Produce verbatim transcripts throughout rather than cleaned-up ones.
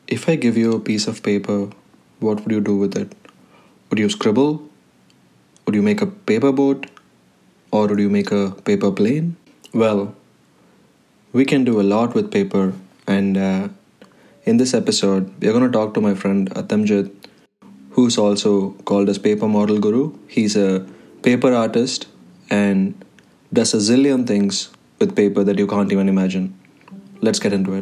If I give you a piece of paper, what would you do with it? Would you scribble? Would you make a paper boat? Or would you make a paper plane? Well, we can do a lot with paper, and uh, in this episode, we are going to talk to my friend Atamjit, who's also called as Paper Model Guru. He's a paper artist and does a zillion things with paper that you can't even imagine. Let's get into it.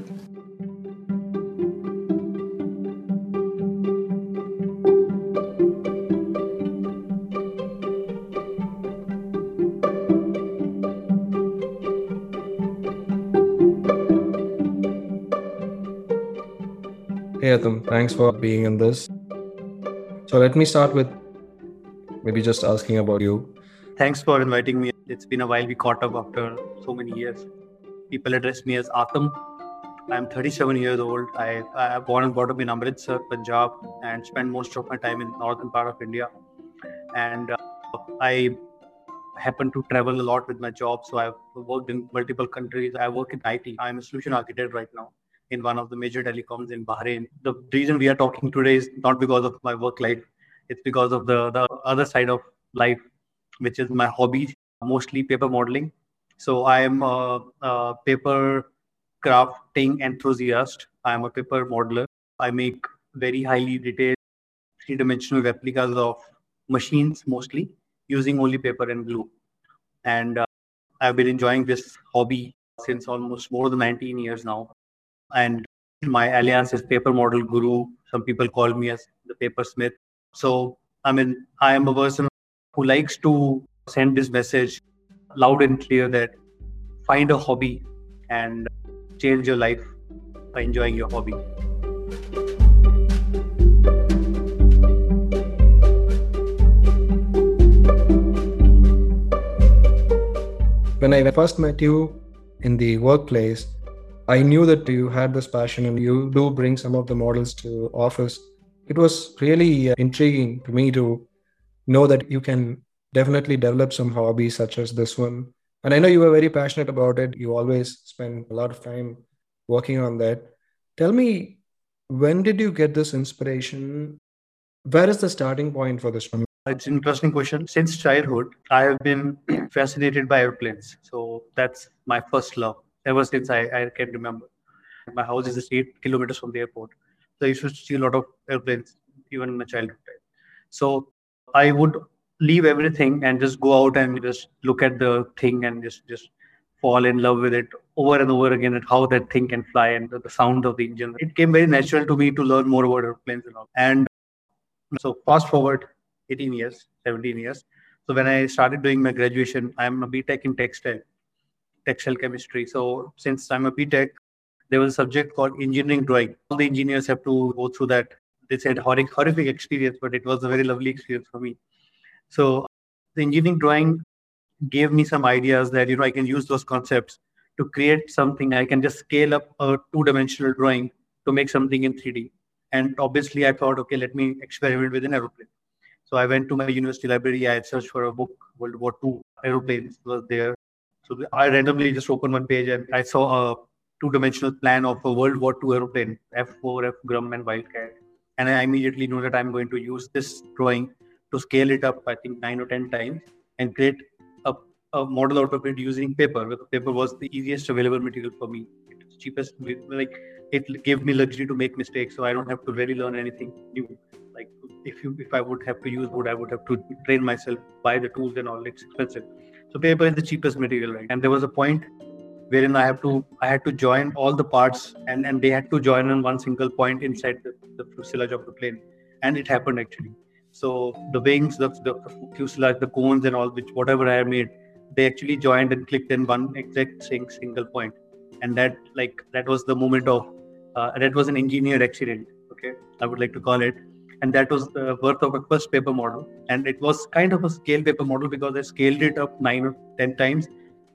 Hey Atam, thanks for being in this. So let me start with maybe just asking about you. Thanks for inviting me. It's been a while we caught up after so many years. People address me as Atam. I'm thirty-seven years old. I I born and brought up in Amritsar, Punjab, and spent most of my time in northern part of India. And uh, I happen to travel a lot with my job. So I've worked in multiple countries. I work in I T. I'm a solution architect right now in one of the major telecoms in Bahrain. The reason we are talking today is not because of my work life. It's because of the, the other side of life, which is my hobby, mostly paper modeling. So I am a, a paper crafting enthusiast. I am a paper modeler. I make very highly detailed three-dimensional replicas of machines, mostly using only paper and glue. And uh, I've been enjoying this hobby since almost more than nineteen years now. And my alliance is Paper Model Guru. Some people call me as the Paper Smith. So, I mean, I am a person who likes to send this message loud and clear that find a hobby and change your life by enjoying your hobby. When I first met you in the workplace, I knew that you had this passion and you do bring some of the models to office. It was really uh, intriguing to me to know that you can definitely develop some hobbies such as this one. And I know you were very passionate about it. You always spend a lot of time working on that. Tell me, when did you get this inspiration? Where is the starting point for this one? It's an interesting question. Since childhood, I have been fascinated by airplanes. So that's my first love ever since I, I can remember. My house is just eight kilometers from the airport. So I used to see a lot of airplanes even in my childhood time. So I would leave everything and just go out and just look at the thing and just, just fall in love with it over and over again, at how that thing can fly and the, the sound of the engine. It came very natural to me to learn more about airplanes and all. And so fast forward eighteen years, seventeen years. So when I started doing my graduation, I'm a B Tech in textile, textile chemistry. So since I'm a B Tech, there was a subject called engineering drawing. All the engineers have to go through that. They said horrific, horrific experience, but it was a very lovely experience for me. So the engineering drawing gave me some ideas that, you know, I can use those concepts to create something. I can just scale up a two-dimensional drawing to make something in three D. And obviously I thought, okay, let me experiment with an aeroplane. So I went to my university library. I had searched for a book, World War Two aeroplanes was there. So I randomly just opened one page and I saw a two-dimensional plan of a World War Two aeroplane, F four, F Grum and Wildcat. And I immediately knew that I'm going to use this drawing to scale it up, I think nine or ten times, and create a, a model out of it using paper. Because paper was the easiest available material for me. It was cheapest, like it gave me luxury to make mistakes, so I don't have to really learn anything new. Like if you, if I would have to use wood, I would have to train myself, buy the tools and all. It's expensive. So paper is the cheapest material, right? And there was a point wherein I have to, I had to join all the parts, and, and they had to join on one single point inside the, the fuselage of the plane, and it happened actually. So the wings, the, the fuselage, the cones, and all, which whatever I had made, they actually joined and clicked in one exact same single point, and that like that was the moment of uh, that was an engineered accident. Okay, I would like to call it. And that was the birth of a first paper model. And it was kind of a scale paper model because I scaled it up nine or ten times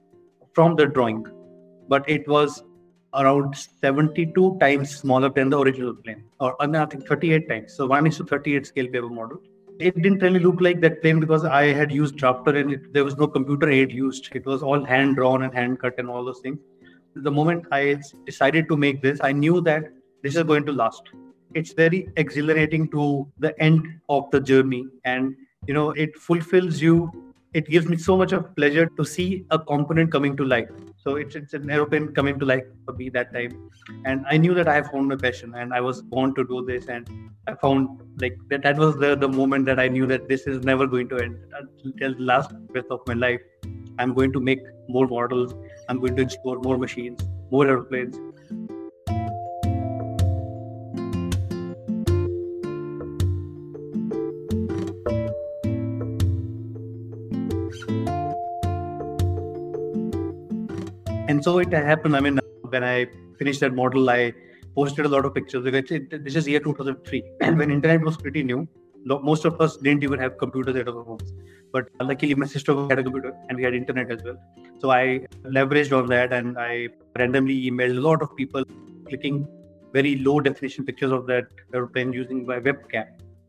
from the drawing. But it was around seventy-two times smaller than the original plane, or I think thirty-eight times. So one is to thirty-eight scale paper model. It didn't really look like that plane because I had used drafter and it, there was no computer aid used. It was all hand drawn and hand cut and all those things. The moment I decided to make this, I knew that this is going to last. it's very exhilarating to the end of the journey, and you know it fulfills you. It gives me so much of pleasure to see a component coming to life. So it's, it's an aeroplane coming to life for me that time, and I knew that I found my passion and I was born to do this. And I found like that that was the the moment that I knew that this is never going to end. Until the last breath of my life, I'm going to make more models. I'm going to explore more machines, more airplanes. And so it happened. I mean, when I finished that model, I posted a lot of pictures because it, this is year two thousand three, and when internet was pretty new, most of us didn't even have computers at our homes. But luckily, my sister had a computer and we had internet as well. So I leveraged on that, and I randomly emailed a lot of people, clicking very low definition pictures of that airplane using my webcam.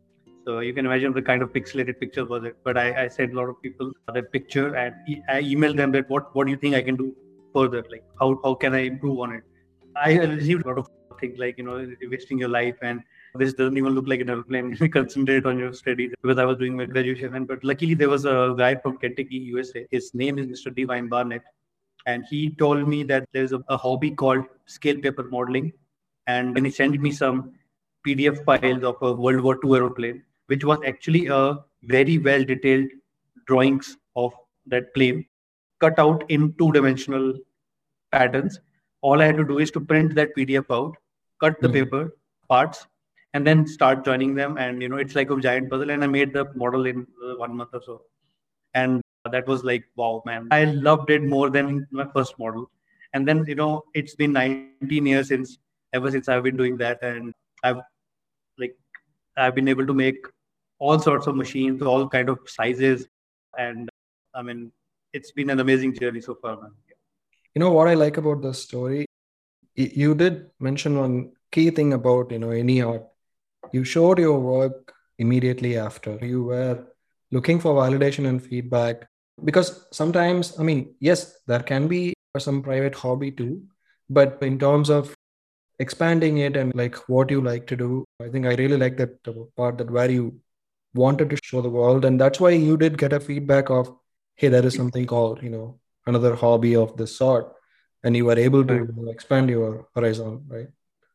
So you can imagine the kind of pixelated picture was it. But I, I sent a lot of people that picture, and I emailed them that what what do you think I can do further? Like how how can I improve on it? I received a lot of things like, you know, wasting your life, and this doesn't even look like an airplane. Concentrate on your studies, because I was doing my graduation. And but luckily there was a guy from Kentucky, U S A. His name is Mister Divine Barnett, and he told me that there's a, a hobby called scale paper modeling, and then he sent me some P D F files of a World War Two aeroplane, which was actually a very well detailed drawings of that plane cut out in two dimensional patterns. All I had to do is to print that P D F out, cut the mm-hmm. paper parts, and then start joining them. And, you know, it's like a giant puzzle. And I made the model in uh, one month or so. And that was like, wow, man. I loved it more than my first model. And then, you know, it's been nineteen years since, ever since I've been doing that. And I've like, I've been able to make all sorts of machines, all kind of sizes. And I mean, it's been an amazing journey so far, man. You know what I like about this story? You did mention one key thing about, you know, any art. You showed your work immediately after. You were looking for validation and feedback, because sometimes, I mean, yes, there can be some private hobby too, but in terms of expanding it and like what you like to do, I think I really like that part, that where you wanted to show the world. And that's why you did get a feedback of, hey, there is something called, you know, another hobby of this sort, and you were able to right. expand your horizon, right?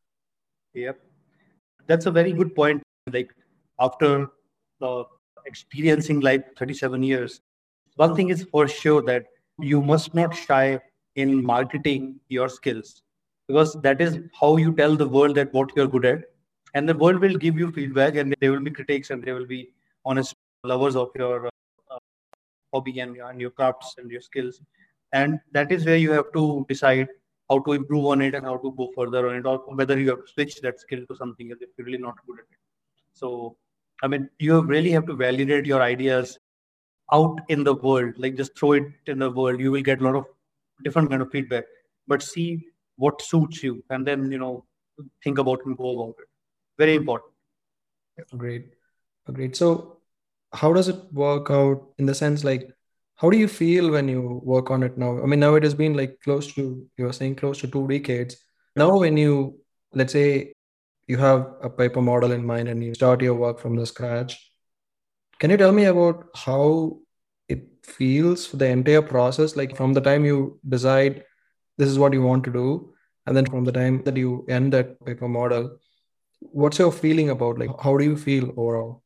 Yep. That's a very good point. Like after uh, experiencing life thirty-seven years, one thing is for sure that you must not shy in marketing your skills, because that is how you tell the world that what you're good at, and the world will give you feedback, and there will be critics, and there will be honest lovers of your uh, hobby and, and your crafts and your skills. And that is where you have to decide how to improve on it and how to go further on it, or whether you have to switch that skill to something else if you're really not good at it. So, I mean, you really have to validate your ideas out in the world. Like just throw it in the world. You will get a lot of different kind of feedback, but see what suits you, and then, you know, think about and go about it. Very important. Great. Great. So how does it work out in the sense, like, how do you feel when you work on it now? I mean, now it has been like close to, you were saying close to two decades. Now, when you, let's say you have a paper model in mind and you start your work from the scratch, can you tell me about how it feels for the entire process? Like from the time you decide this is what you want to do, and then from the time that you end that paper model, what's your feeling about, like, how do you feel overall?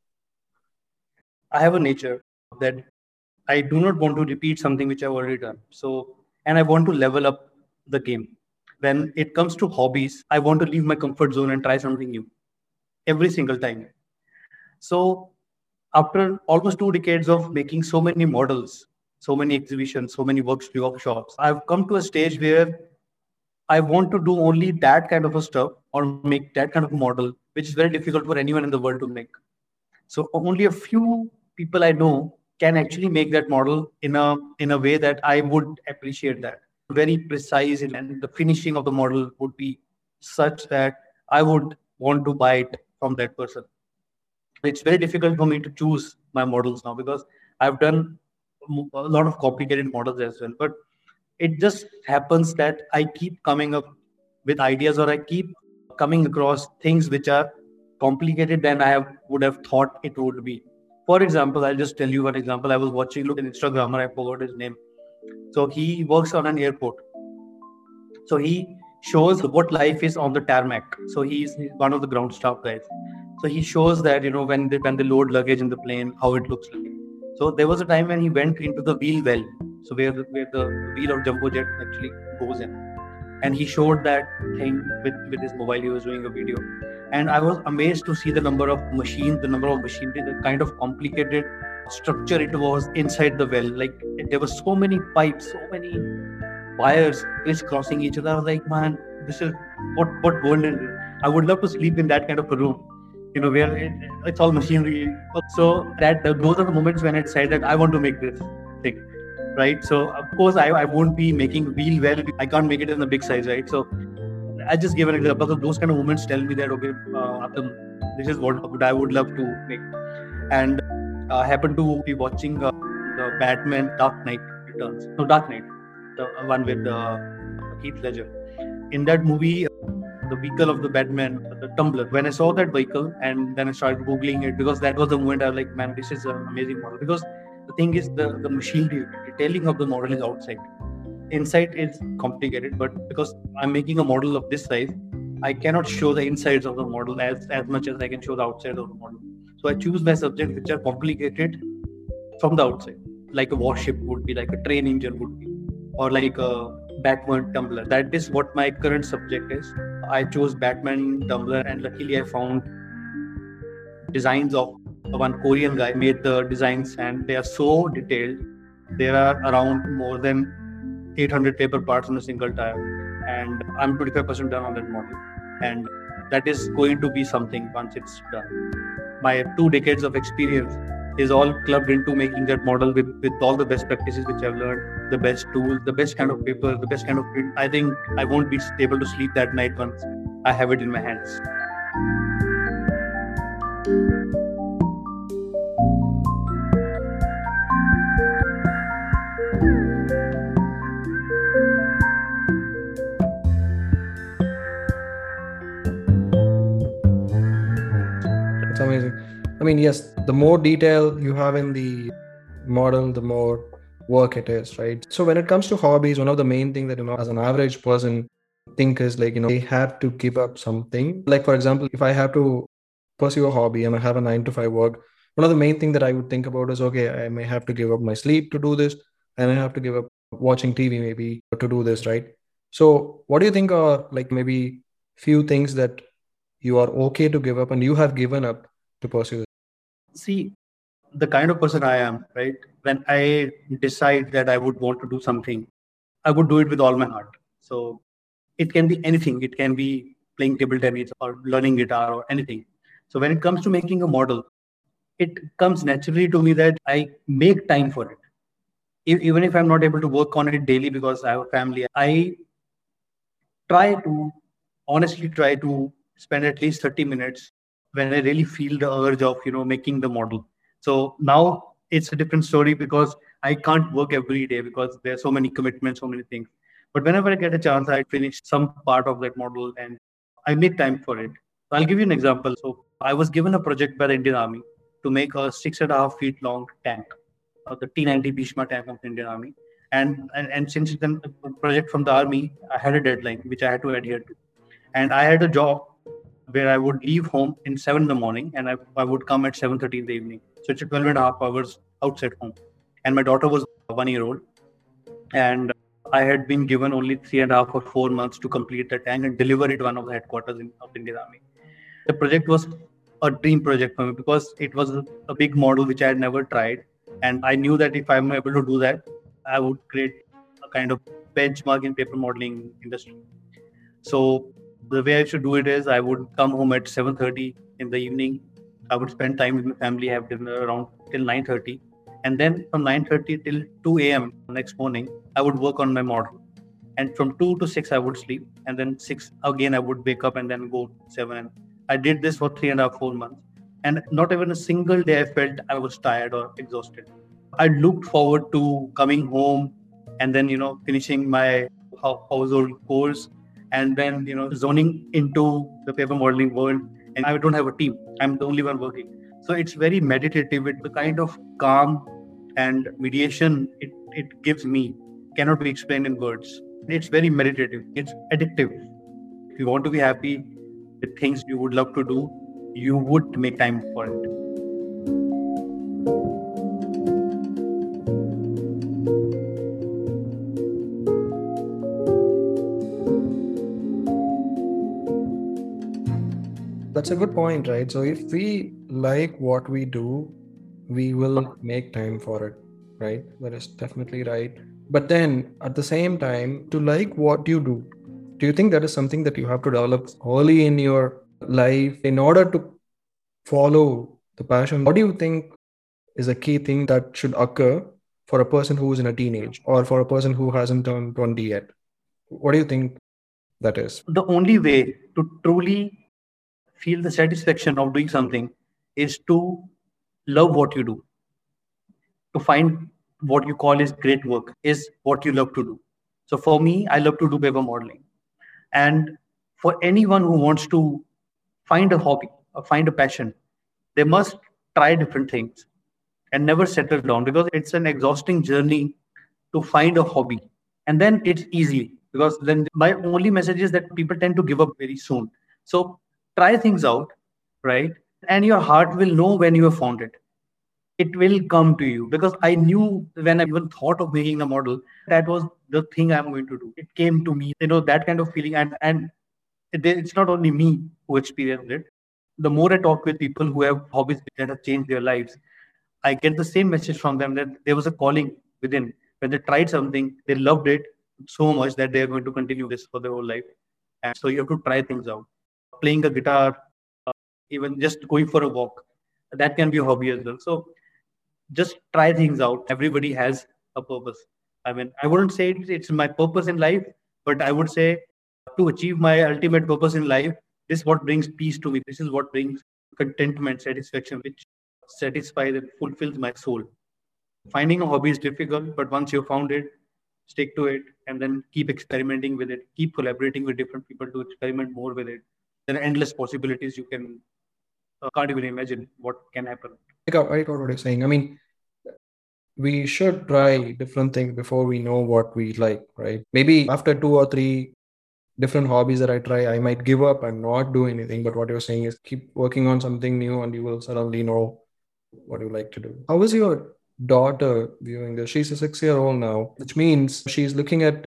I have a nature that I do not want to repeat something which I've already done. So, and I want to level up the game. When it comes to hobbies, I want to leave my comfort zone and try something new every single time. So after almost two decades of making so many models, so many exhibitions, so many workshops, I've come to a stage where I want to do only that kind of a stuff, or make that kind of a model, which is very difficult for anyone in the world to make. So only a few people I know can actually make that model in a in a way that I would appreciate that. Very precise, and the finishing of the model would be such that I would want to buy it from that person. It's very difficult for me to choose my models now, because I've done a lot of complicated models as well. But it just happens that I keep coming up with ideas, or I keep coming across things which are complicated than I have, would have thought it would be. For example, I'll just tell you one example. I was watching, look, an Instagrammer, I forgot his name. So he works on an airport. So he shows what life is on the tarmac. So he's one of the ground staff guys. So he shows that, you know, when they, when they load luggage in the plane, how it looks like. So there was a time when he went into the wheel well. So where the, where the wheel of Jumbo Jet actually goes in. And he showed that thing with, with his mobile. He was doing a video. And I was amazed to see the number of machines, the number of machinery, the kind of complicated structure it was inside the well. Like there were so many pipes, so many wires crisscrossing each other. I was like, man, this is what what world is this? I would love to sleep in that kind of a room, you know, where it, it's all machinery. So that those are the moments when I decided that I want to make this thing, right? So of course I, I won't be making wheel well. I can't make it in the big size, right? So I just give an example. So those kind of moments tell me that okay, uh, this is what I would love to make. And I uh, happened to be watching uh, the Batman Dark Knight Returns. No, Dark Knight. The one with uh, Heath Ledger. In that movie, the vehicle of the Batman, the Tumbler. When I saw that vehicle and then I started Googling it, because that was the moment I was like, man, this is an amazing model. Because the thing is, the, the machinery, detailing of the model is outside. Inside is complicated, but because I'm making a model of this size, I cannot show the insides of the model as, as much as I can show the outside of the model. So I choose my subjects which are complicated from the outside. Like a warship would be, like a train engine would be, or like a Batman tumbler. That is what my current subject is. I chose Batman tumbler, and luckily I found designs of one Korean guy made the designs, and they are so detailed. There are around more than eight hundred paper parts on a single tire, and I'm twenty-five percent done on that model, and that is going to be something once it's done. My two decades of experience is all clubbed into making that model with, with all the best practices which I've learned, the best tools, the best kind of paper, the best kind of print. I think I won't be able to sleep that night once I have it in my hands. It's amazing. I mean, yes, the more detail you have in the model, the more work it is, right? So when it comes to hobbies, one of the main things that, you know, as an average person think is like, you know, they have to give up something. Like, for example, if I have to pursue a hobby and I have a nine to five work, one of the main things that I would think about is, okay, I may have to give up my sleep to do this, and I have to give up watching T V maybe to do this, right? So what do you think are like maybe few things that you are okay to give up and you have given up to pursue this? See, the kind of person I am, right? When I decide that I would want to do something, I would do it with all my heart. So it can be anything. It can be playing table tennis or learning guitar or anything. So when it comes to making a model, it comes naturally to me that I make time for it. Even if I'm not able to work on it daily because I have a family, I try to, honestly try to spend at least thirty minutes when I really feel the urge of, you know, making the model. So now it's a different story because I can't work every day because there are so many commitments, so many things. But whenever I get a chance, I finish some part of that model and I make time for it. So I'll give you an example. So I was given a project by the Indian Army to make a six and a half feet long tank, uh, the T ninety Bhishma tank of the Indian Army. And, and, and since it's a project from the Army, I had a deadline which I had to adhere to. And I had a job where I would leave home in seven in the morning and I, I would come at seven thirty in the evening. So it's a twelve and a half hours outside home. And my daughter was one year old. And I had been given only three and a half or four months to complete the tank and deliver it to one of the headquarters in, of the Indian Army. The project was a dream project for me because it was a, a big model which I had never tried. And I knew that if I'm able to do that, I would create a kind of benchmark in paper modeling industry. So the way I should do it is I would come home at seven thirty in the evening. I would spend time with my family, have dinner around till nine thirty. And then from nine thirty till two a.m. next morning, I would work on my model. And from two to six, I would sleep. And then six, again, I would wake up and then go seven. I did this for three and a half, four months. And not even a single day I felt I was tired or exhausted. I looked forward to coming home and then, you know, finishing my household chores and then, you know, zoning into the paper modeling world and I don't have a team. I'm the only one working. So it's very meditative. It's the kind of calm and mediation it, it gives me cannot be explained in words. It's very meditative. It's addictive. If you want to be happy with things you would love to do, you would make time for it. That's a good point, right? So if we like what we do, we will make time for it, right? That is definitely right. But then at the same time, to like what you do, do you think that is something that you have to develop early in your life in order to follow the passion? What do you think is a key thing that should occur for a person who is in a teenage or for a person who hasn't turned twenty yet? What do you think that is? The only way to truly feel the satisfaction of doing something is to love what you do. To find what you call is great work is what you love to do. So for me, I love to do paper modeling. And for anyone who wants to find a hobby or find a passion, they must try different things and never settle down, because it's an exhausting journey to find a hobby. And then it's easy, because then my only message is that people tend to give up very soon. So try things out, right? And your heart will know when you have found it. It will come to you, because I knew when I even thought of making a model, that was the thing I'm going to do. It came to me, you know, that kind of feeling. And, and it- it's not only me who experienced it. The more I talk with people who have hobbies that have changed their lives, I get the same message from them that there was a calling within. When they tried something, they loved it so much that they are going to continue this for their whole life. And so you have to try things out. Playing a guitar, uh, even just going for a walk, that can be a hobby as well. So just try things out. Everybody has a purpose. I mean, I wouldn't say it's, it's my purpose in life, but I would say to achieve my ultimate purpose in life, this is what brings peace to me. This is what brings contentment, satisfaction, which satisfies and fulfills my soul. Finding a hobby is difficult, but once you've found it, stick to it and then keep experimenting with it. Keep collaborating with different people to experiment more with it. There are endless possibilities. You can uh, can't even imagine what can happen. I got, I got what you're saying. I mean, we should try different things before we know what we like, right? Maybe after two or three different hobbies that I try, I might give up and not do anything. But what you're saying is keep working on something new and you will suddenly know what you like to do. How is your daughter viewing this? She's a six-year-old now, which means she's looking at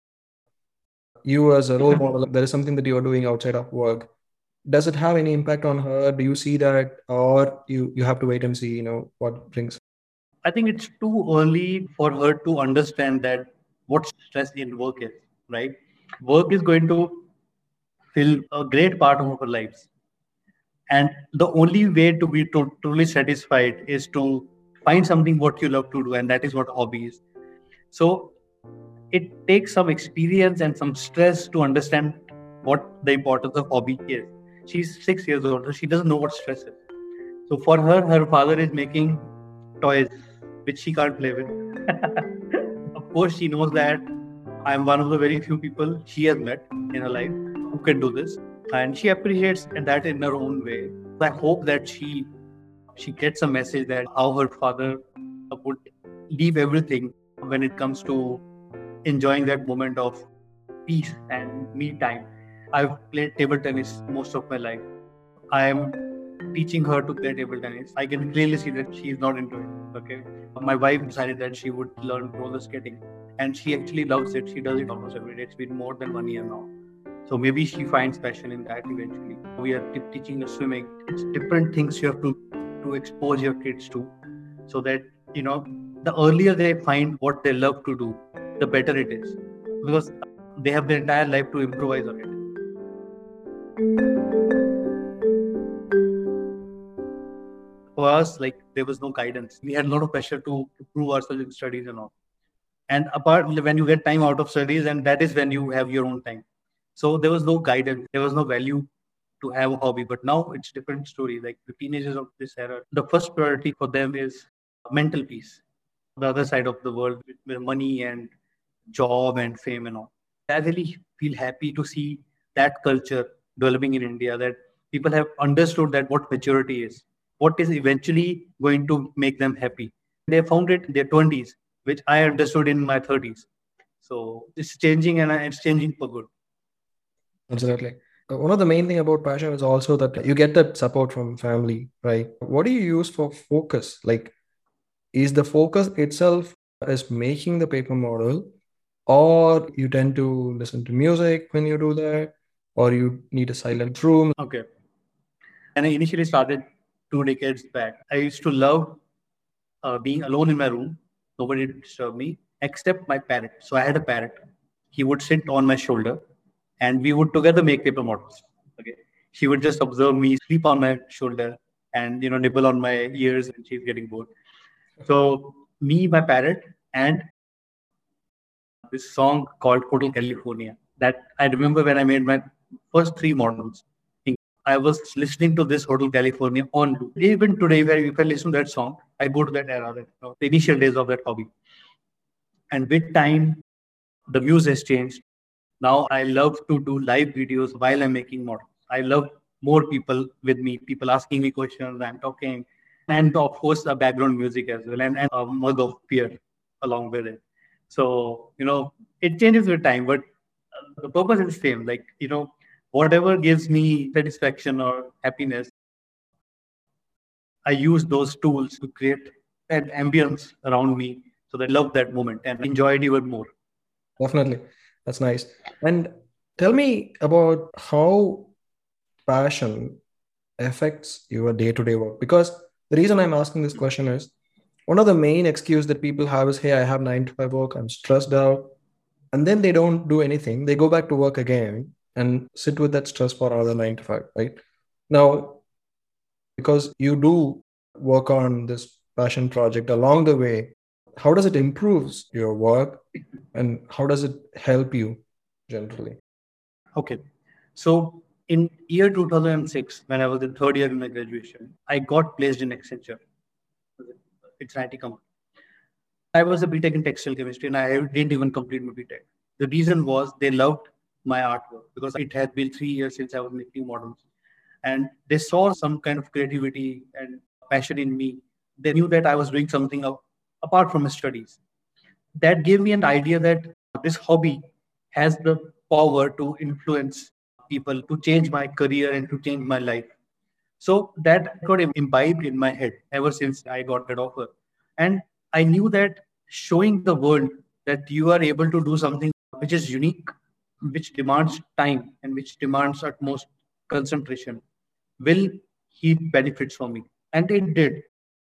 you as a role model. There is something that you're doing outside of work. Does it have any impact on her? Do you see that, or you you have to wait and see, you know, what brings? I think it's too early for her to understand that what stress in work is, right? Work is going to fill a great part of our lives. And the only way to be to- truly satisfied is to find something what you love to do, and that is what hobby is. So it takes some experience and some stress to understand what the importance of hobby is. She's six years old, so she doesn't know what stress is. So for her, her father is making toys which she can't play with. Of course, she knows that I'm one of the very few people she has met in her life who can do this, and she appreciates that in her own way. I hope that she she gets a message that how her father would leave everything when it comes to enjoying that moment of peace and me time. I've played table tennis most of my life. I am teaching her to play table tennis. I can clearly see that she's not into it. Okay. My wife decided that she would learn roller skating, and she actually loves it. She does it almost every day. It's been more than one year now. So maybe she finds passion in that eventually. We are t- teaching her swimming. It's different things you have to, to expose your kids to, so that, you know, the earlier they find what they love to do, the better it is. Because they have their entire life to improvise on it. For us, like, there was no guidance. We had a lot of pressure to, to prove ourselves in studies and all. And apart, when you get time out of studies, and that is when you have your own time. So there was no guidance. There was no value to have a hobby. But now it's different story. Like the teenagers of this era, the first priority for them is mental peace. The other side of the world with, with money and job and fame and all. I really feel happy to see that culture developing in India, that people have understood that what maturity is, what is eventually going to make them happy. They found it in their twenties, which I understood in my thirties. So it's changing, and it's changing for good. Absolutely. Uh, One of the main thing about passion is also that you get that support from family, right? What do you use for focus? Like, is the focus itself is making the paper model, or you tend to listen to music when you do that, or you need a silent room? Okay. And I initially started two decades back. I used to love uh, being alone in my room. Nobody would disturb me except my parrot. So I had a parrot. He would sit on my shoulder, and we would together make paper models. Okay. She would just observe me, sleep on my shoulder, and you know nibble on my ears when she's getting bored. So me, my parrot, and this song called Hotel California that I remember when I made my first three models. I was listening to this Hotel California on loop. Even today, where if I listen to that song, I go to that era, you know, the initial days of that hobby. And with time, the muse has changed. Now I love to do live videos while I'm making models. I love more people with me, people asking me questions, I'm talking, and of course the background music as well, and, and a mug of beer along with it. So, you know, it changes with time, but uh, the purpose is the same. Like, you know, whatever gives me satisfaction or happiness, I use those tools to create an ambience around me so that I love that moment and enjoy it even more. Definitely. That's nice. And tell me about how passion affects your day-to-day work. Because the reason I'm asking this question is one of the main excuse that people have is, hey, I have nine to five work, I'm stressed out. And then they don't do anything. They go back to work again and sit with that stress for another nine to five, right? Now, because you do work on this passion project along the way, how does it improve your work and how does it help you generally? Okay. So in year two thousand six, when I was in third year in my graduation, I got placed in Accenture. It's an I T company. I was a B Tech in textile chemistry and I didn't even complete my B Tech. The reason was they loved my artwork because it had been three years since I was making models. And they saw some kind of creativity and passion in me. They knew that I was doing something up, apart from my studies. That gave me an idea that this hobby has the power to influence people, to change my career and to change my life. So that got imbibed in my head ever since I got that offer. And I knew that showing the world that you are able to do something which is unique, which demands time and which demands utmost concentration will heap benefits for me. And it did.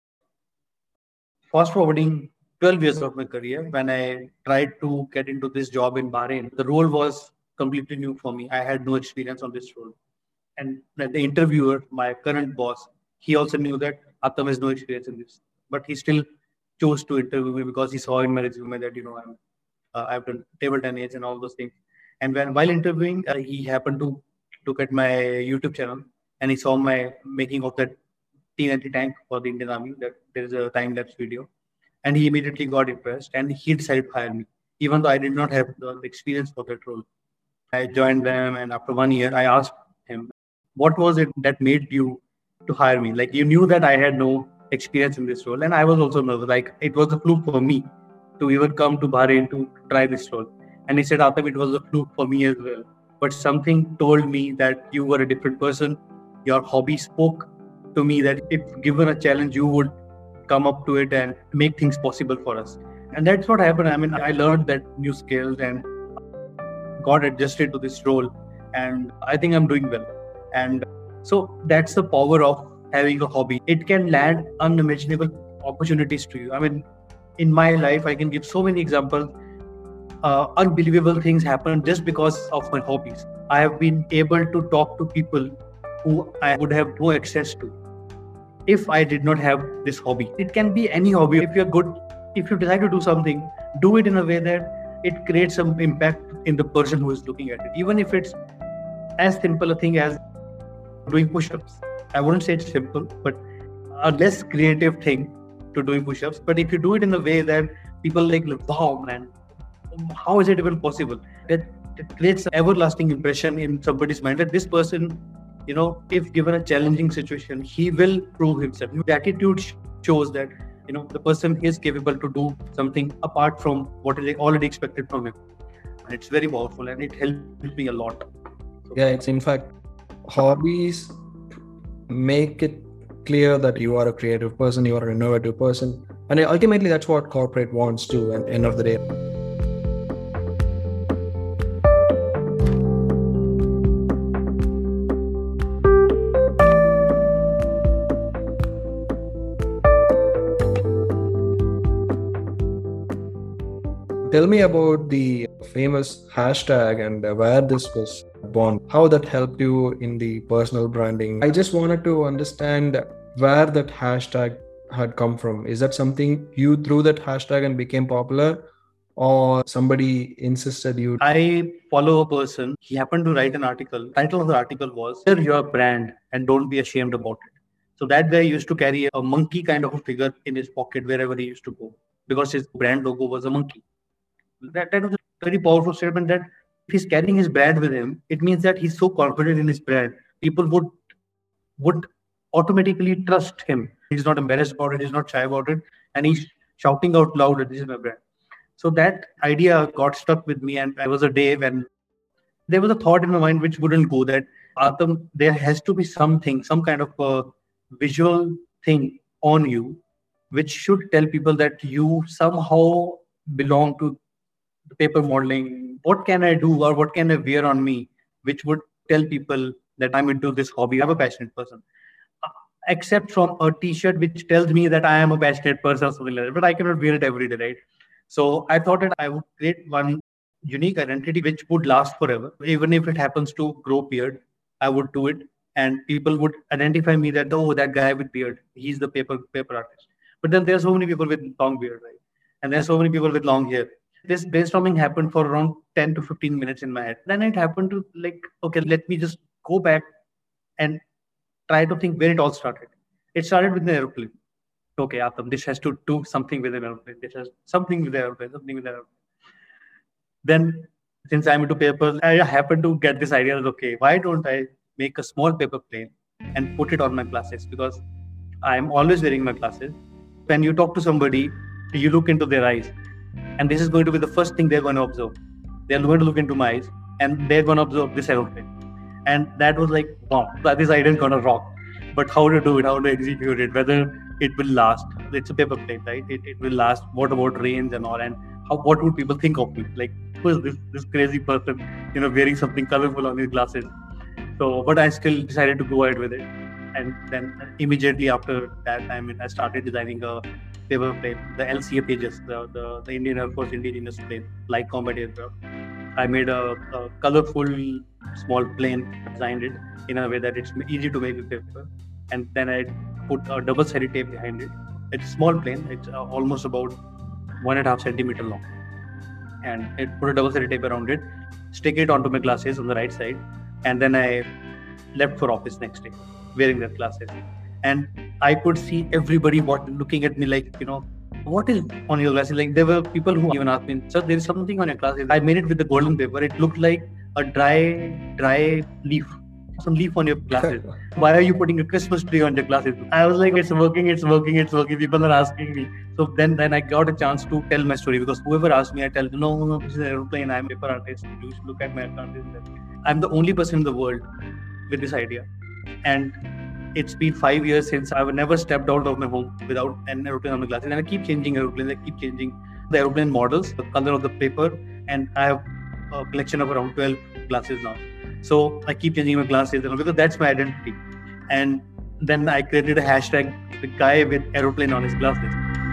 Fast forwarding twelve years of my career, when I tried to get into this job in Bahrain, the role was completely new for me. I had no experience on this role. And the interviewer, my current boss, he also knew that Atam has no experience in this. But he still chose to interview me because he saw in my resume that, you know, I'm, uh, I've done table tennis and all those things. And when while interviewing, uh, he happened to look at my YouTube channel and he saw my making of that T ninety tank for the Indian Army. That there is a time lapse video, and he immediately got impressed and he decided to hire me, even though I did not have the experience for that role. I joined them, and after one year, I asked him, "What was it that made you to hire me? Like you knew that I had no experience in this role, and I was also nervous. Like it was a fluke for me to even come to Bahrain to try this role." And he said, "Atam, it was a fluke for me as well. But something told me that you were a different person. Your hobby spoke to me that if given a challenge, you would come up to it and make things possible for us." And that's what happened. I mean, I learned that new skills and got adjusted to this role. And I think I'm doing well. And so that's the power of having a hobby. It can land unimaginable opportunities to you. I mean, in my life, I can give so many examples. Uh, unbelievable things happen just because of my hobbies. I have been able to talk to people who I would have no access to if I did not have this hobby. It can be any hobby. If you're good, if you decide to do something, do it in a way that it creates some impact in the person who is looking at it. Even if it's as simple a thing as doing push-ups. I wouldn't say it's simple, but a less creative thing to doing push-ups. But if you do it in a way that people like, wow, man, how is it even possible? That it creates an everlasting impression in somebody's mind that this person you know, if given a challenging situation, he will prove himself. His attitude shows that, you know, the person is capable to do something apart from what is already expected from him. And it's very powerful, and it helped me a lot. So, yeah, it's in fact, hobbies make it clear that you are a creative person, you are an innovative person, and ultimately that's what corporate wants to at the end of the day. Tell me about the famous hashtag and where this was born, how that helped you in the personal branding. I just wanted to understand where that hashtag had come from. Is that something you threw that hashtag and became popular, or somebody insisted you? I follow a person. He happened to write an article. Title of the article was "Share Your Brand and Don't Be Ashamed About It." So that guy used to carry a monkey kind of a figure in his pocket wherever he used to go, because his brand logo was a monkey. That, that was a very powerful statement, that if he's carrying his brand with him, it means that he's so confident in his brand. People would would automatically trust him. He's not embarrassed about it. He's not shy about it. And he's shouting out loud that this is my brand. So that idea got stuck with me. And there was a day when there was a thought in my mind which wouldn't go, that Atam, there has to be something, some kind of a visual thing on you, which should tell people that you somehow belong to the paper modeling. What can I do, or what can I wear on me, which would tell people that I'm into this hobby? I'm a passionate person. Uh, Except from a T-shirt which tells me that I am a passionate person or something like that, but I cannot wear it every day, right? So I thought that I would create one unique identity which would last forever. Even if it happens to grow beard, I would do it, and people would identify me that, oh, that guy with beard, he's the paper paper artist. But then there's so many people with long beard, right? And there's so many people with long hair. This brainstorming happened for around ten to fifteen minutes in my head. Then it happened to, like, okay, let me just go back and try to think where it all started. It started with an aeroplane. Okay, Atam, this has to do something with an aeroplane. This has something with an aeroplane, something with an aeroplane. Then, since I'm into paper, I happened to get this idea that, okay, why don't I make a small paper plane and put it on my glasses? Because I'm always wearing my glasses. When you talk to somebody, you look into their eyes, and this is going to be the first thing they're going to observe. They're going to look into my eyes, and they're going to observe this aeroplane. And that was like, wow, this idea is going to rock. But how to do it, how to execute it, whether it will last. It's a paper plane, right? It, it will last. What about rains and all? And how, what would people think of me? Like, who is this, this crazy person, you know, wearing something colorful on his glasses? So, but I still decided to go ahead with it. And then immediately after that, I mean, I started designing a paper plane, the L C A Tejas, the, the, the Indian Air Force indigenous plane, light combat aircraft. I made a, a colorful small plane, designed it in a way that it's easy to make with paper. And then I put a double-sided tape behind it. It's a small plane. It's uh, almost about one and a half centimeter long. And it put a double-sided tape around it, stick it onto my glasses on the right side. And then I left for office next day, wearing that glasses. And I could see everybody what, looking at me like, you know, what is on your glasses? Like, there were people who even asked me, sir, there is something on your glasses. I made it with the golden paper. It looked like a dry, dry leaf. Some leaf on your glasses. Why are you putting a Christmas tree on your glasses? I was like, it's working, it's working, it's working. People are asking me. So then, then I got a chance to tell my story, because whoever asked me, I tell them, no, no, this is an aeroplane. I'm a paper artist. You should look at my artist. I'm the only person in the world with this idea. And it's been five years since I've never stepped out of my home without an aeroplane on my glasses. And I keep changing aeroplanes. I keep changing the aeroplane models, the color of the paper. And I have a collection of around twelve glasses now. So I keep changing my glasses, you know, because that's my identity. And then I created a hashtag, the guy with aeroplane on his glasses.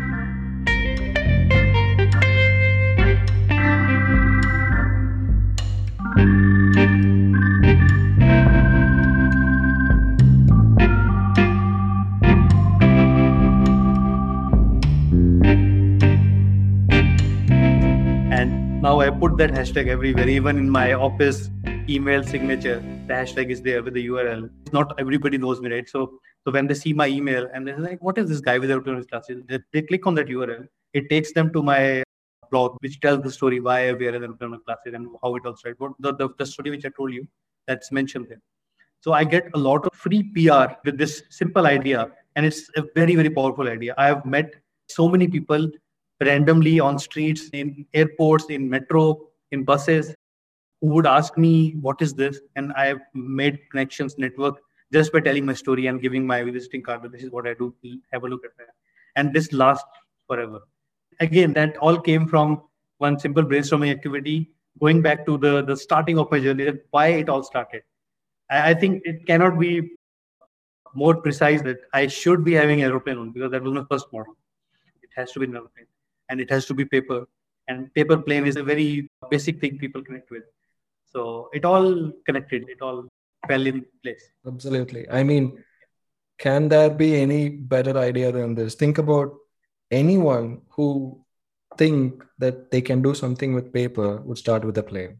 And now I put that hashtag everywhere, even in my office email signature, the hashtag is there with the U R L. Not everybody knows me, right? So, so when they see my email and they're like, what is this guy with aeroplane on his glasses? They, they click on that U R L. It takes them to my blog, which tells the story why I wear an aeroplane on my glasses and how it all started. What the, the, the story which I told you, that's mentioned there. So I get a lot of free P R with this simple idea. And it's a very, very powerful idea. I have met so many people randomly on streets, in airports, in metro, in buses, who would ask me, what is this? And I have made connections, network, just by telling my story and giving my visiting card. This is what I do. Have a look at that. And this lasts forever. Again, that all came from one simple brainstorming activity, going back to the, the starting of my journey, that why it all started. I, I think it cannot be more precise that I should be having aeroplane on, because that was my first model. It has to be an aeroplane, and it has to be paper. And paper plane is a very basic thing people connect with. So it all connected. It all fell in place. Absolutely. I mean, can there be any better idea than this? Think about anyone who think that they can do something with paper would start with a plane.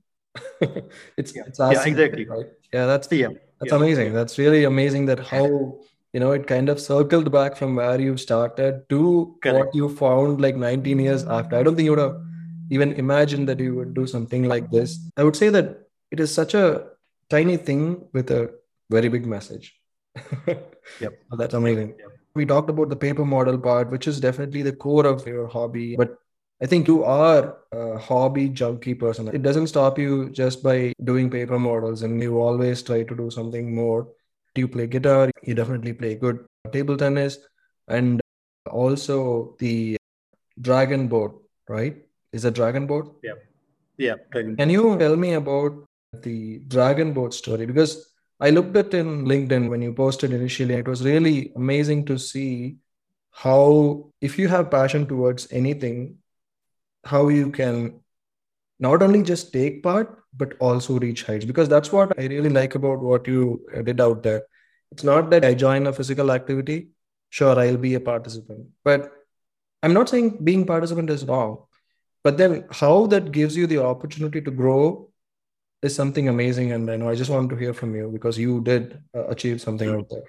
it's Yeah. it's as Yeah, exactly. right? Yeah, that's Yeah. that's Yeah. amazing. Yeah. That's really amazing that how you know it kind of circled back from where you started to Correct. what you found like nineteen years after. I don't think you would have even imagined that you would do something like this. I would say that it is such a tiny thing with a very big message. Yep. That's amazing. Yep. We talked about the paper model part, which is definitely the core of your hobby. But I think you are a hobby junkie person. It doesn't stop you just by doing paper models, and you always try to do something more. You play guitar, you definitely play good table tennis, and also the dragon boat, right? Is a dragon boat? Yeah. Yeah. Dragon Can boat. you tell me about the dragon boat story? Because I looked at in LinkedIn when you posted initially. It was really amazing to see how, if you have passion towards anything, how you can not only just take part, but also reach heights. Because that's what I really like about what you did out there. It's not that I join a physical activity, sure, I'll be a participant. But I'm not saying being participant is wrong. But then how that gives you the opportunity to grow is something amazing. And I know I just want to hear from you because you did uh, achieve something out there.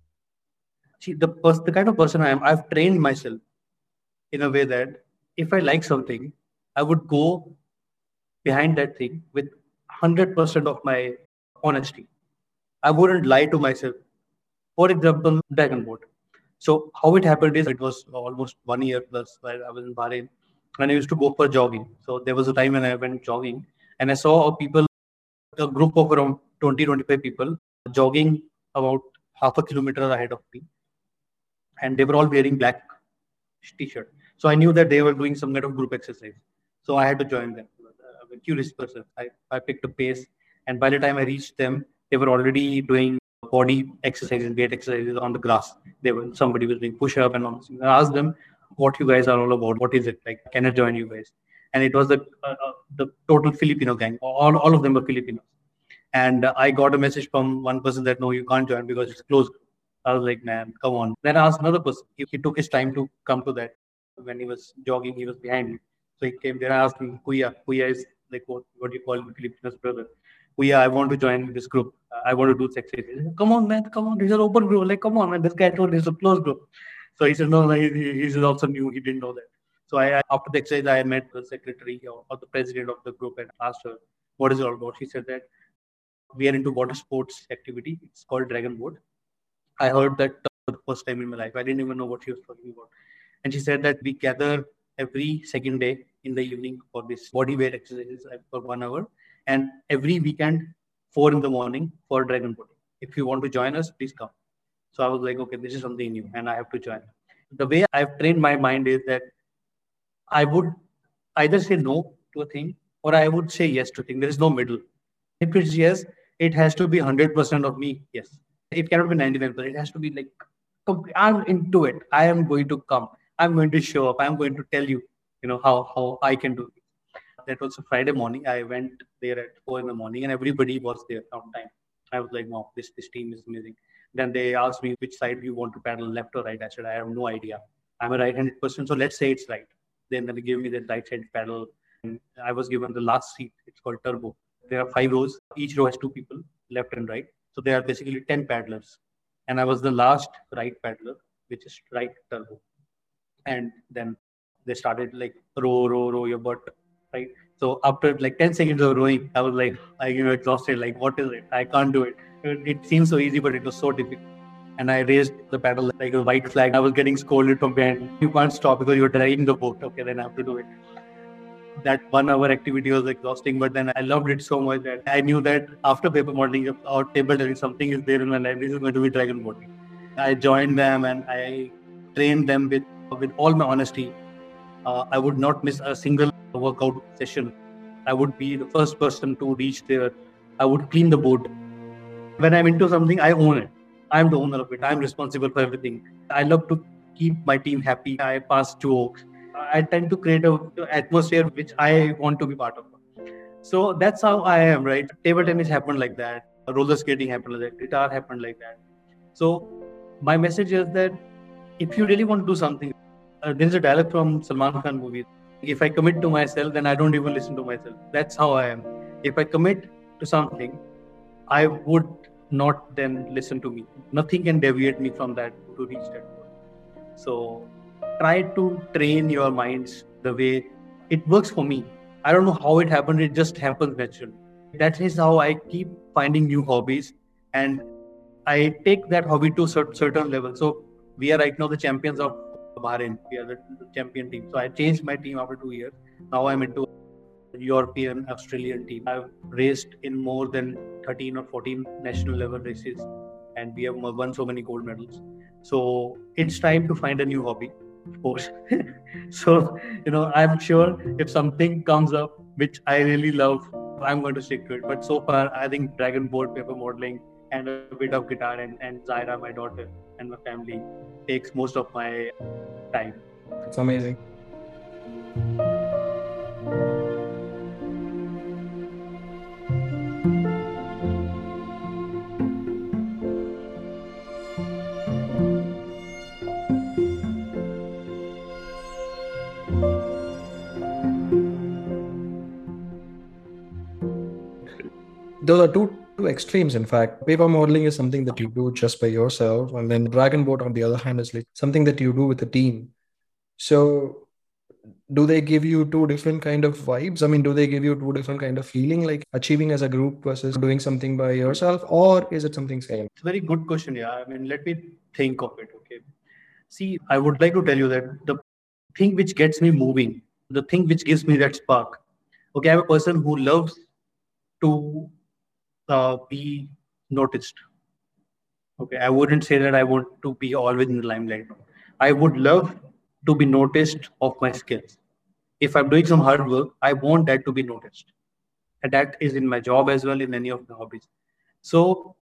See, the pers- the kind of person I am, I've trained myself in a way that if I like something, I would go behind that thing with one hundred percent of my honesty. I wouldn't lie to myself. For example, dragon boat. So how it happened is it was almost one year plus while I was in Bahrain, and I used to go for jogging. So there was a time when I went jogging, and I saw people, a group of around twenty, twenty-five people jogging about half a kilometer ahead of me, and they were all wearing black t-shirt. So I knew that they were doing some kind of group exercise. So I had to join them. I'm a curious person. I, I picked a pace, and by the time I reached them, they were already doing body exercises, weight exercises on the grass. They were somebody was doing push-up and all. I asked them what you guys are all about. What is it like? Can I join you guys? And it was the uh, uh, the total Filipino gang. All all of them were Filipinos. And uh, I got a message from one person that no, you can't join because it's closed. I was like, man, come on. Then I asked another person. He, he took his time to come to that. When he was jogging, he was behind me. So he came there. I asked him, Kuya. Kuya is like what, what do you call the Filipinos brother? Kuya, I want to join this group. I want to do sex activities. Come on, man. Come on. This is an open group. Like, come on, man. This guy told me it's a closed group. So he said, no, no he, he's also new. He didn't know that. So I, after the exercise, I met the secretary or, or the president of the group and asked her, what is it all about? She said that we are into water sports activity. It's called Dragon Boat. I heard that for the first time in my life. I didn't even know what she was talking about. And she said that we gather every second day in the evening for this body weight exercises for one hour. And every weekend, four in the morning for Dragon Boat. If you want to join us, please come. So I was like, okay, this is something new and I have to join. The way I've trained my mind is that I would either say no to a thing or I would say yes to a thing. There is no middle. If it's yes, it has to be one hundred percent of me. Yes. It cannot be ninety-nine percent. It has to be like, I'm into it. I am going to come. I'm going to show up. I'm going to tell you, you know, how, how I can do it. That was a Friday morning. I went there at four in the morning and everybody was there on time. I was like, wow, this, this team is amazing. Then they asked me which side you want to paddle, left or right. I said, I have no idea. I'm a right-handed person, so let's say it's right. Then they gave me the right-hand paddle. And I was given the last seat. It's called turbo. There are five rows. Each row has two people, left and right. So there are basically ten paddlers. And I was the last right paddler, which is right turbo. And then they started like row, row, row your butt, right? So after like ten seconds of rowing, I was like, I you know, exhausted. Like, what is it? I can't do it. It, it seems so easy, but it was so difficult. And I raised the paddle like a white flag. I was getting scolded from behind. You can't stop because you're dragging the boat. Okay, then I have to do it. That one hour activity was exhausting, but then I loved it so much that I knew that after paper modeling or table tennis, something is there in my life. This is going to be dragon boating. I joined them and I trained them with, with all my honesty. Uh, I would not miss a single workout session. I would be the first person to reach there. I would clean the boat. When I'm into something, I own it. I'm the owner of it. I'm responsible for everything. I love to keep my team happy. I pass jokes. I tend to create a atmosphere which I want to be part of. So that's how I am, right? Table tennis happened like that. Roller skating happened like that. Guitar happened like that. So my message is that if you really want to do something, uh, there's a dialogue from Salman Khan movie. If I commit to myself, then I don't even listen to myself. That's how I am. If I commit to something, I would not then listen to me. Nothing can deviate me from that to reach that goal. So try to train your minds the way it works for me. I don't know how it happened. It just happens naturally. That is how I keep finding new hobbies and I take that hobby to a certain level. So we are right now the champions of Bahrain. We are the champion team. So I changed my team after two years. Now I'm into European, Australian team. I've raced in more than thirteen or fourteen national level races and we have won so many gold medals. So it's time to find a new hobby, of course. So, you know, I'm sure if something comes up which I really love, I'm going to stick to it. But so far, I think dragon boat, paper modeling, and a bit of guitar and, and Zaira, my daughter, and my family takes most of my time. It's amazing. Those are two, two extremes, in fact. Paper modeling is something that you do just by yourself. And then dragon boat, on the other hand, is like something that you do with a team. So do they give you two different kind of vibes? I mean, do they give you two different kind of feeling, like achieving as a group versus doing something by yourself? Or is it something same? It's a very good question. Yeah. I mean, let me think of it. Okay. See, I would like to tell you that the thing which gets me moving, the thing which gives me that spark. Okay. I'm a person who loves to Uh, be noticed. Okay, I wouldn't say that I want to be always in the limelight. I would love to be noticed of my skills. If I'm doing some hard work, I want that to be noticed. And that is in my job as well, in any of my hobbies. So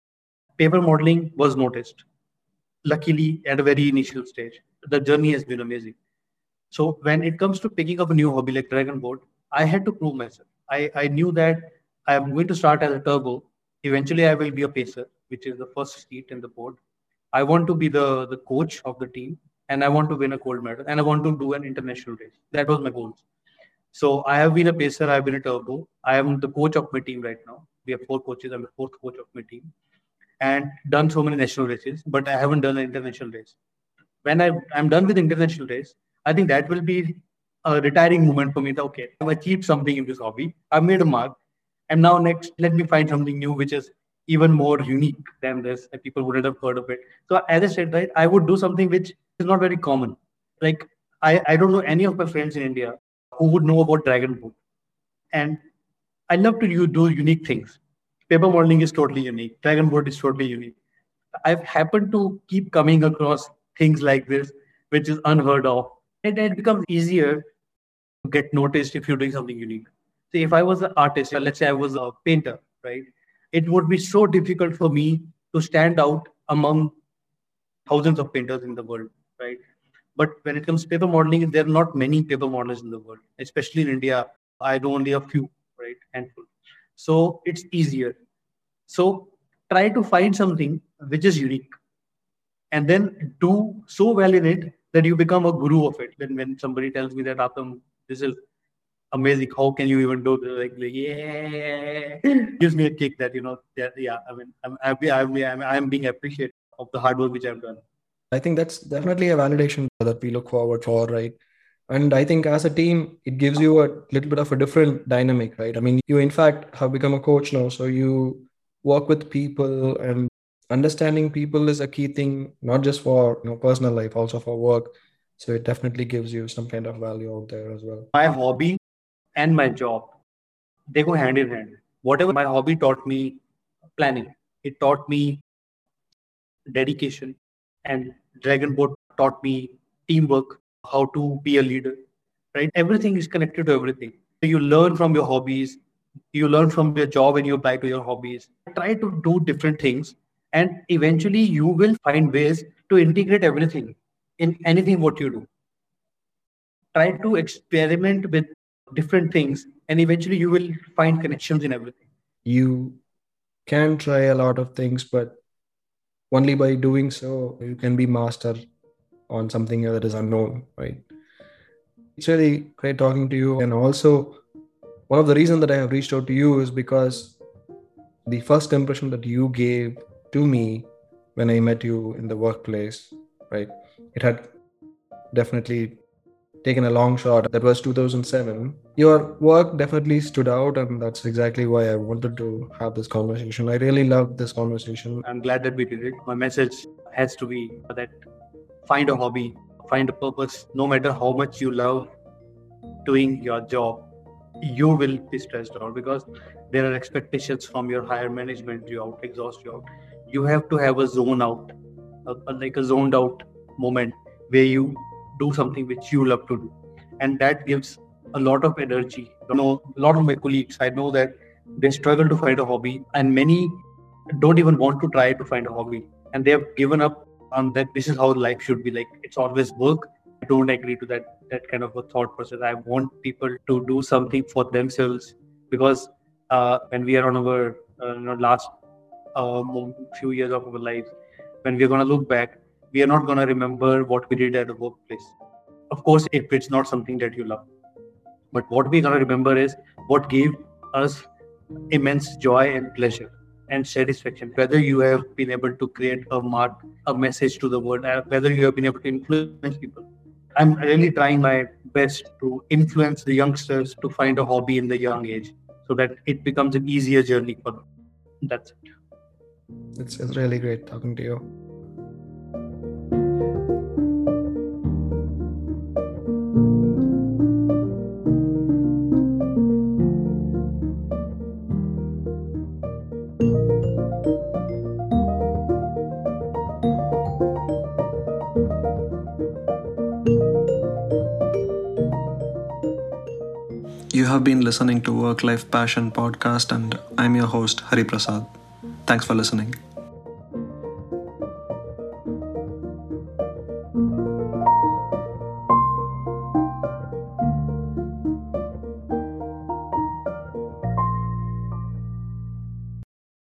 paper modeling was noticed. Luckily, at a very initial stage, the journey has been amazing. So when it comes to picking up a new hobby like dragon boat, I had to prove myself. I, I knew that I'm going to start as a turbo. Eventually, I will be a pacer, which is the first seat in the board. I want to be the, the coach of the team, and I want to win a gold medal, and I want to do an international race. That was my goals. So I have been a pacer, I have been a turbo. I am the coach of my team right now. We have four coaches. I'm the fourth coach of my team, and done so many national races, but I haven't done an international race. When I, I'm done with the international race, I think that will be a retiring moment for me. That, okay, I've achieved something in this hobby. I've made a mark. And now next, let me find something new, which is even more unique than this, and people wouldn't have heard of it. So as I said, right, I would do something which is not very common. Like I, I don't know any of my friends in India who would know about dragon boat. And I love to you do unique things. Paper modeling is totally unique. Dragon boat is totally unique. I've happened to keep coming across things like this, which is unheard of. And it becomes easier to get noticed if you're doing something unique. See, if I was an artist, let's say I was a painter, right? It would be so difficult for me to stand out among thousands of painters in the world, right? But when it comes to paper modeling, there are not many paper modelers in the world, especially in India. I know only a few, right? Handful. So it's easier. So try to find something which is unique and then do so well in it that you become a guru of it. Then when somebody tells me that, Atam, this is amazing, how can you even do this? Like, like yeah, gives me a kick that, you know, that, yeah, I mean, I'm, I'm, I'm, I'm being appreciated of the hard work which I've done. I think that's definitely a validation that we look forward for, right? And I think as a team, it gives you a little bit of a different dynamic, right? I mean, you in fact have become a coach now, so you work with people, and understanding people is a key thing, not just for you know personal life, also for work. So it definitely gives you some kind of value out there as well. My hobby and my job, they go hand in hand. Whatever my hobby taught me, planning, it taught me dedication, and Dragon Boat taught me teamwork, how to be a leader, right? Everything is connected to everything. You learn from your hobbies, you learn from your job and you apply to your hobbies. Try to do different things, and eventually you will find ways to integrate everything in anything what you do. Try to experiment with different things, and eventually you will find connections in everything. You can try a lot of things, but only by doing so you can be master on something that is unknown, right? It's really great talking to you. And also, one of the reasons that I have reached out to you is because the first impression that you gave to me when I met you in the workplace, right? It had definitely taken a long shot. That was two thousand seven. Your work definitely stood out, and that's exactly why I wanted to have this conversation. I really loved this conversation. I'm glad that we did it. My message has to be that find a hobby, find a purpose. No matter how much you love doing your job, you will be stressed out because there are expectations from your higher management. You out, exhaust you out. You have to have a zone out, a, a, like a zoned out moment where you do something which you love to do, and that gives a lot of energy. You know, a lot of my colleagues, I know that they struggle to find a hobby, and many don't even want to try to find a hobby, and they have given up on that. This is how life should be. Like, it's always work. I don't agree to that that kind of a thought process. I want people to do something for themselves, because uh, when we are on our uh, you know, last uh, few years of our lives, when we're gonna look back, we are not gonna remember what we did at the workplace. Of course, if it's not something that you love, but what we're gonna remember is what gave us immense joy and pleasure and satisfaction. Whether you have been able to create a mark, a message to the world, uh, whether you have been able to influence people. I'm really trying my best to influence the youngsters to find a hobby in the young age, so that it becomes an easier journey for them. That's it. It's, it's really great talking to you. You have been listening to Work Life Passion podcast, and I'm your host, Hari Prasad. Thanks for listening.